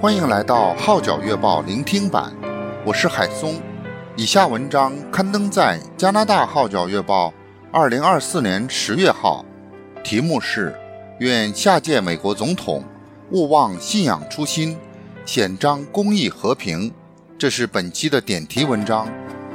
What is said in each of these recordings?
欢迎来到号角月报聆听版，我是海松。以下文章刊登在加拿大号角月报2024年10月号，题目是愿下届美国总统勿忘信仰初心，显彰公义和平。这是本期的点题文章。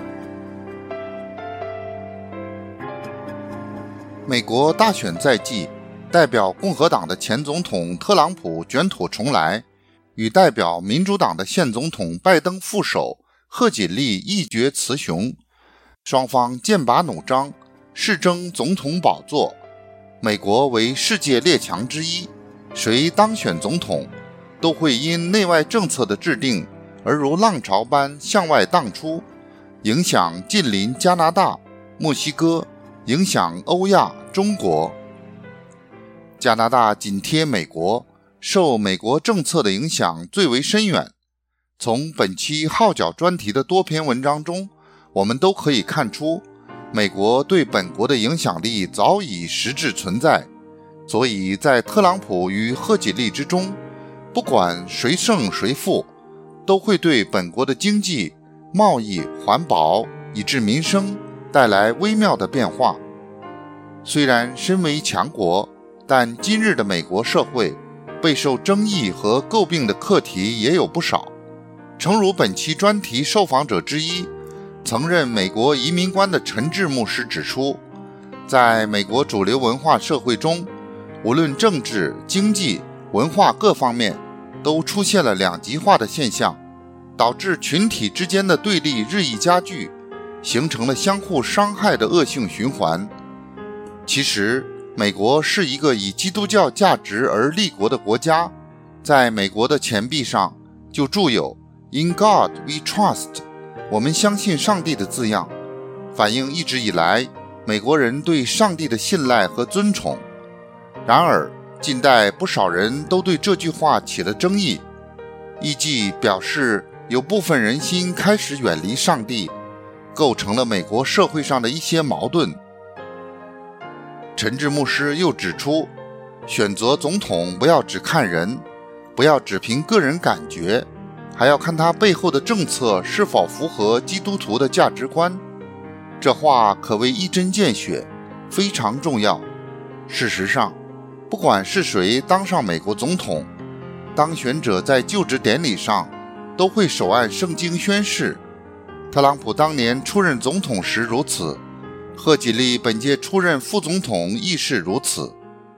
美国大选在即，代表共和党的前总统特朗普卷土重来，与代表民主党的现总统拜登副手贺锦丽一决雌雄，双方剑拔弩张，誓争总统宝座。美国为世界列强之一，谁当选总统，都会因内外政策的制定而如浪潮般向外荡出，影响近邻加拿大、墨西哥，影响欧亚、中国。加拿大紧贴美国，受美国政策的影响最为深远。从本期号角专题的多篇文章中，我们都可以看出，美国对本国的影响力早已实质存在。所以在特朗普与贺锦丽之中，不管谁胜谁负，都会对本国的经济、贸易、环保以至民生带来微妙的变化。虽然身为强国，但今日的美国社会备受争议和诟病的课题也有不少。诚如本期专题受访者之一，曾任美国移民官的陈志牧师指出，在美国主流文化社会中，无论政治、经济、文化各方面，都出现了两极化的现象，导致群体之间的对立日益加剧，形成了相互伤害的恶性循环。其实美国是一个以基督教价值而立国的国家，在美国的钱币上就注有 In God we trust， 我们相信上帝的字样，反映一直以来美国人对上帝的信赖和尊崇。然而近代不少人都对这句话起了争议，意即表示有部分人心开始远离上帝，构成了美国社会上的一些矛盾。陈志牧师又指出，选择总统不要只看人，不要只凭个人感觉，还要看他背后的政策是否符合基督徒的价值观。这话可谓一针见血，非常重要。事实上，不管是谁当上美国总统，当选者在就职典礼上都会手按圣经宣誓。特朗普当年出任总统时如此，贺锦丽本届出任副总统亦是如此。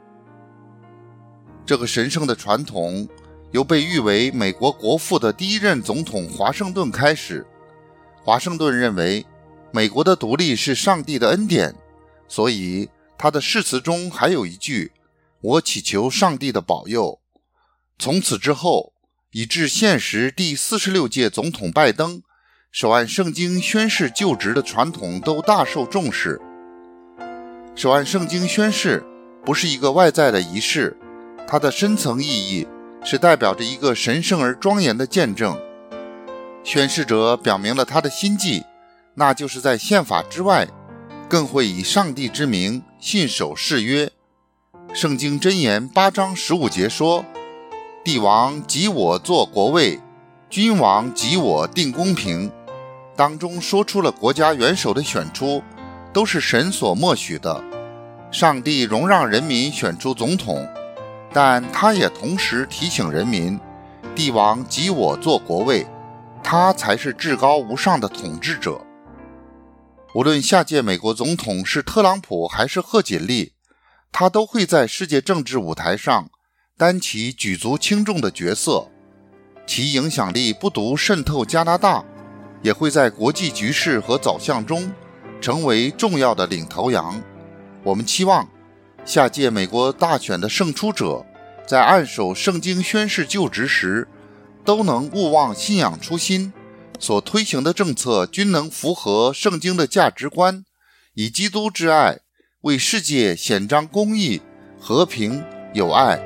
这个神圣的传统由被誉为美国国父的第一任总统华盛顿开始。华盛顿认为美国的独立是上帝的恩典，所以他的誓词中还有一句，我祈求上帝的保佑。从此之后，以至现时第46届总统拜登，手按圣经宣誓就职的传统都大受重视。手按圣经宣誓不是一个外在的仪式，它的深层意义是代表着一个神圣而庄严的见证。宣誓者表明了他的心迹，那就是在宪法之外，更会以上帝之名信守誓约。圣经箴言8章15节说，帝王即我做国位，君王即我定公平。当中说出了国家元首的选出都是神所默许的，上帝容让人民选出总统，但他也同时提醒人民，帝王即我做国位，他才是至高无上的统治者。无论下届美国总统是特朗普还是贺锦丽，他都会在世界政治舞台上担起举足轻重的角色，其影响力不独渗透加拿大，也会在国际局势和走向中成为重要的领头羊。我们期望下届美国大选的胜出者在按手圣经宣誓就职时，都能勿忘信仰初心，所推行的政策均能符合圣经的价值观，以基督之爱为世界显彰公义、和平、友爱。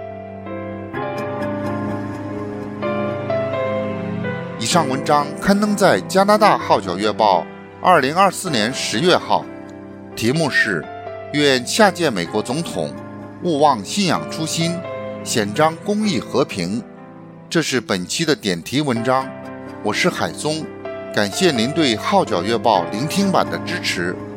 以上文章刊登在加拿大号角月报2024年10月号，题目是愿下届美国总统勿忘信仰初心，显彰公义和平。 这是本期的点题文章，我是海松，感谢您对《号角月报》聆听版的支持。